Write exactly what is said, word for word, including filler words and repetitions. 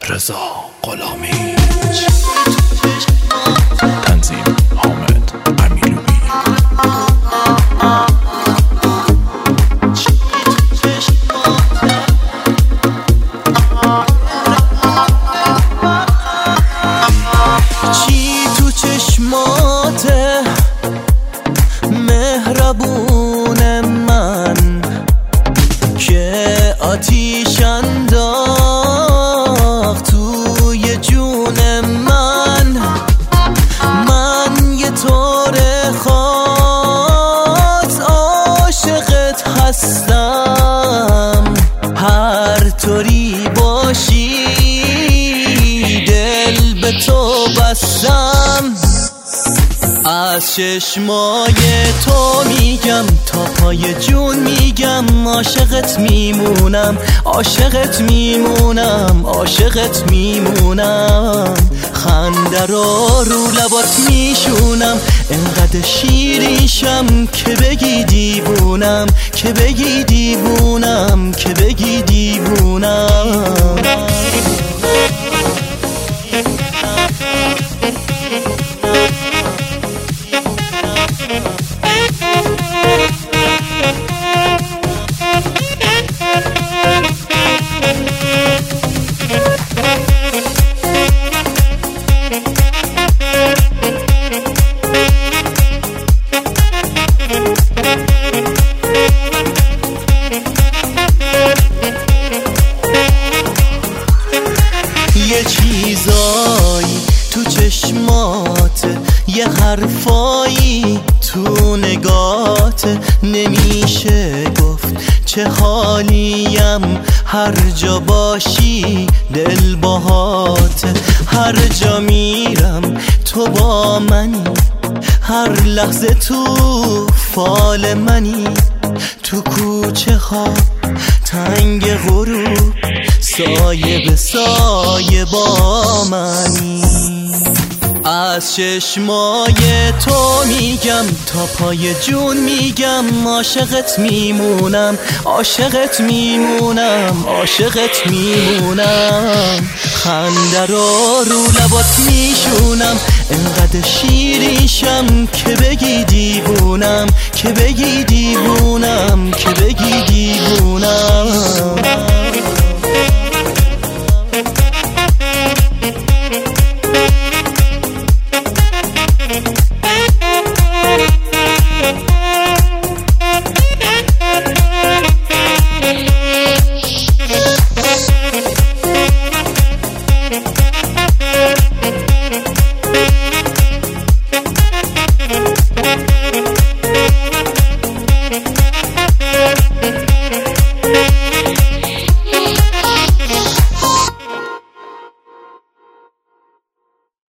رضا غلامی، تنظیم حامد امیرلویی. چی تو چشماته مهربون من که آتیش انداخت توی جون من. من یه طور خاص عاشقت هستم، هر طوری باشی دل به تو بستم. از چشمای تو میگم تا پای جون میگم عاشقت میمونم، عاشقت میمونم، عاشقت میمونم. خنده رو رو لبات میشونم، انقدر شیرینشم که بگی دیوونم، که بگی دیوونم، که بگی دیوونم. یه چیزایی تو چشمات، یه حرفایی تو نگات، نمیشه گفت چه حالیم هر جا باشی دل باهات. هر جا میرم تو با منی، هر لحظه تو فال منی. تو کوچه ها تنگ غروب سایه به سایه با منی. از چشمای تو میگم تا پای جون میگم عاشقت میمونم، عاشقت میمونم، عاشقت میمونم. خنده رو رو لبات میشونم، انقدر شیرینشم که بگی دیوونم، که بگی دیوونم، که بگی دیوونم.